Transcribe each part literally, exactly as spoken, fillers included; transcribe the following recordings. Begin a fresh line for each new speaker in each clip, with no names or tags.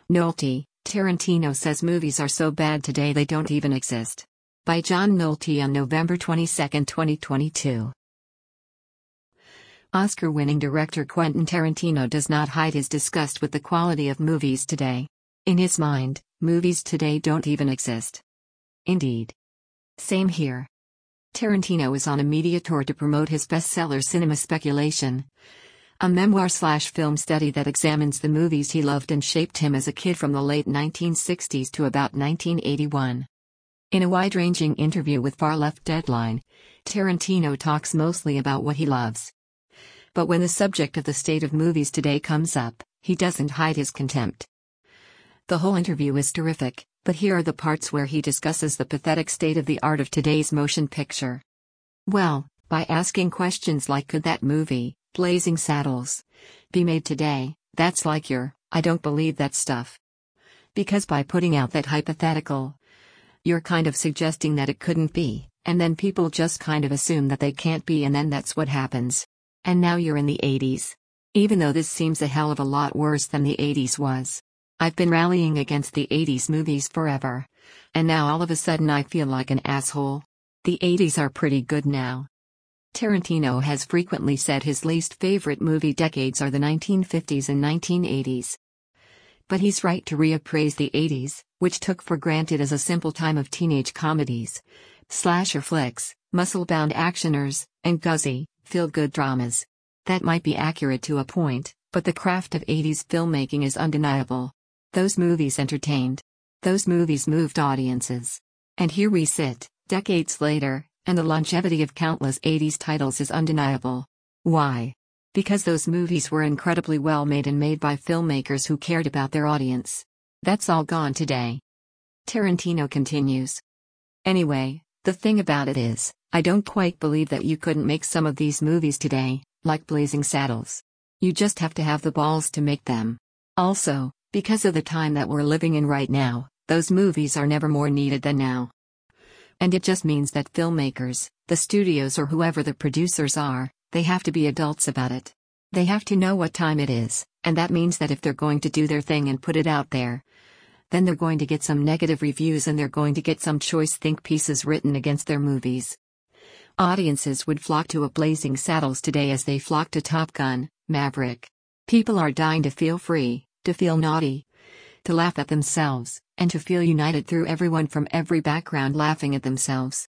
Nolte, Tarantino says movies are so bad today they don't even exist. By John Nolte on November twenty-second, twenty twenty-two. Oscar-winning director Quentin Tarantino does not hide his disgust with the quality of movies today. In his mind, movies today don't even exist. Indeed. Same here. Tarantino is on a media tour to promote his bestseller Cinema Speculation, a memoir-slash-film study that examines the movies he loved and shaped him as a kid from the late nineteen sixties to about nineteen eighty-one. In a wide-ranging interview with Far Left Deadline, Tarantino talks mostly about what he loves. But when the subject of the state of movies today comes up, he doesn't hide his contempt. The whole interview is terrific, but here are the parts where he discusses the pathetic state of the art of today's motion picture. Well, by asking questions like could that movie, Blazing Saddles, be made today, that's like your, I don't believe that stuff. Because by putting out that hypothetical, you're kind of suggesting that it couldn't be, and then people just kind of assume that they can't be, and then that's what happens. And now you're in the eighties. Even though this seems a hell of a lot worse than the eighties was. I've been rallying against the eighties movies forever. And now all of a sudden I feel like an asshole. The eighties are pretty good now. Tarantino has frequently said his least favorite movie decades are the nineteen fifties and nineteen eighties. But he's right to reappraise the eighties, which took for granted as a simple time of teenage comedies, slasher flicks, muscle-bound actioners, and guzzy, feel-good dramas. That might be accurate to a point, but the craft of eighties filmmaking is undeniable. Those movies entertained. Those movies moved audiences. And here we sit, decades later, and the longevity of countless eighties titles is undeniable. Why? Because those movies were incredibly well made and made by filmmakers who cared about their audience. That's all gone today. Tarantino continues. Anyway, the thing about it is, I don't quite believe that you couldn't make some of these movies today, like Blazing Saddles. You just have to have the balls to make them. Also, because of the time that we're living in right now, those movies are never more needed than now. And it just means that filmmakers, the studios or whoever the producers are, they have to be adults about it. They have to know what time it is, and that means that if they're going to do their thing and put it out there, then they're going to get some negative reviews and they're going to get some choice think pieces written against their movies. Audiences would flock to a Blazing Saddles today as they flock to Top Gun, Maverick. People are dying to feel free, to feel naughty, to laugh at themselves, and to feel united through everyone from every background laughing at themselves.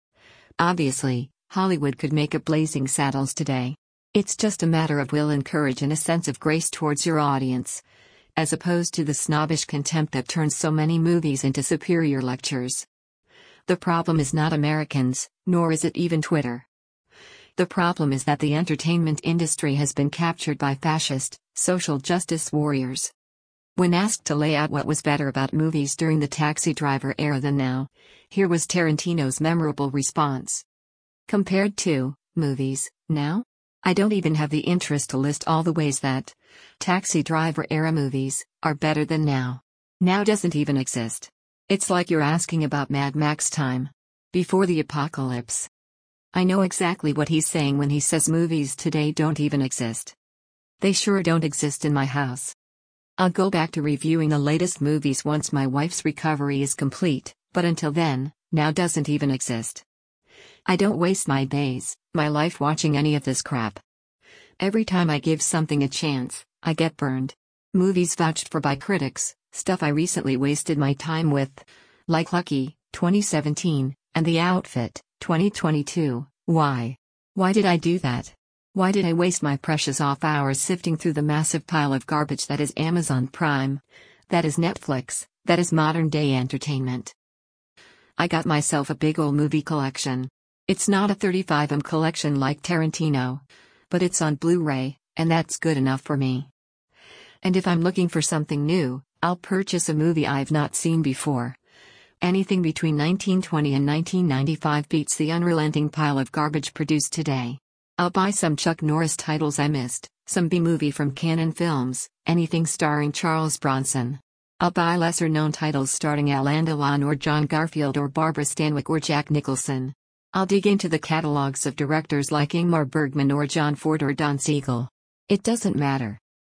Obviously, Hollywood could make a Blazing Saddles today. It's just a matter of will and courage and a sense of grace towards your audience, as opposed to the snobbish contempt that turns so many movies into superior lectures. The problem is not Americans, nor is it even Twitter. The problem is that the entertainment industry has been captured by fascist, social justice warriors. When asked to lay out what was better about movies during the Taxi Driver era than now, here was Tarantino's memorable response. Compared to movies now? I don't even have the interest to list all the ways that Taxi Driver era movies are better than now. Now doesn't even exist. It's like you're asking about Mad Max time. Before the apocalypse. I know exactly what he's saying when he says movies today don't even exist. They sure don't exist in my house. I'll go back to reviewing the latest movies once my wife's recovery is complete, but until then, now doesn't even exist. I don't waste my days, my life watching any of this crap. Every time I give something a chance, I get burned. Movies vouched for by critics, stuff I recently wasted my time with, like Lucky, twenty seventeen, and The Outfit, twenty twenty-two, why? Why did I do that? Why did I waste my precious off hours sifting through the massive pile of garbage that is Amazon Prime, that is Netflix, that is modern-day entertainment? I got myself a big ol' movie collection. It's not a thirty-five millimeter collection like Tarantino, but it's on Blu-ray, and that's good enough for me. And if I'm looking for something new, I'll purchase a movie I've not seen before. Anything between nineteen twenty and nineteen ninety-five beats the unrelenting pile of garbage produced today. I'll buy some Chuck Norris titles I missed, some B-movie from Canon Films, anything starring Charles Bronson. I'll buy lesser-known titles starring Alain Delon or John Garfield or Barbara Stanwyck or Jack Nicholson. I'll dig into the catalogs of directors like Ingmar Bergman or John Ford or Don Siegel. It doesn't matter.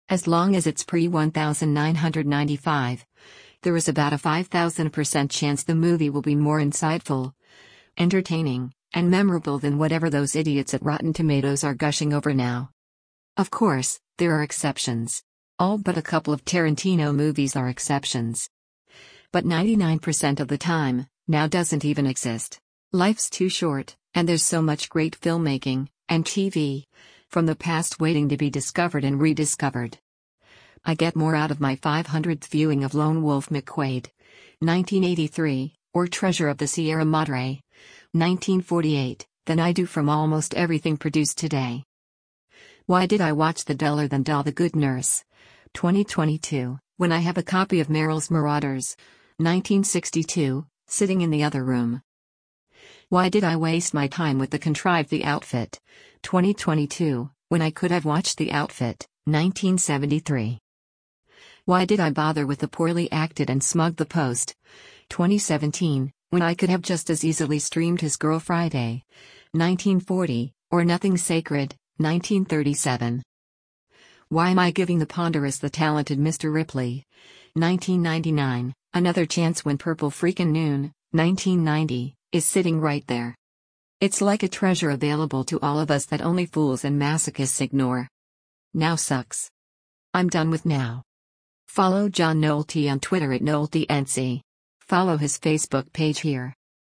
As long as it's pre nineteen ninety-five, there is about a five thousand percent chance the movie will be more insightful, entertaining, and memorable than whatever those idiots at Rotten Tomatoes are gushing over now. Of course, there are exceptions. All but a couple of Tarantino movies are exceptions. But ninety-nine percent of the time, now doesn't even exist. Life's too short, and there's so much great filmmaking, and T V, from the past waiting to be discovered and rediscovered. I get more out of my five hundredth viewing of Lone Wolf McQuade, nineteen eighty-three, or Treasure of the Sierra Madre, nineteen forty-eight, than I do from almost everything produced today. Why did I watch the duller than dull The Good Nurse, twenty twenty-two, when I have a copy of Merrill's Marauders, nineteen sixty-two, sitting in the other room? Why did I waste my time with The Contrive the Outfit, twenty twenty-two, when I could have watched The Outfit, nineteen seventy-three? Why did I bother with the poorly acted and smug The Post, twenty seventeen, when I could have just as easily streamed His Girl Friday, nineteen forty, or Nothing Sacred, nineteen thirty-seven? Why am I giving The Ponderous The Talented Mister Ripley, nineteen ninety-nine, another chance when Purple Freakin' Noon, nineteen ninety, is sitting right there? It's like a treasure available to all of us that only fools and masochists ignore. Now sucks. I'm done with now. Follow John Nolte on Twitter at NolteNC. Follow his Facebook page here.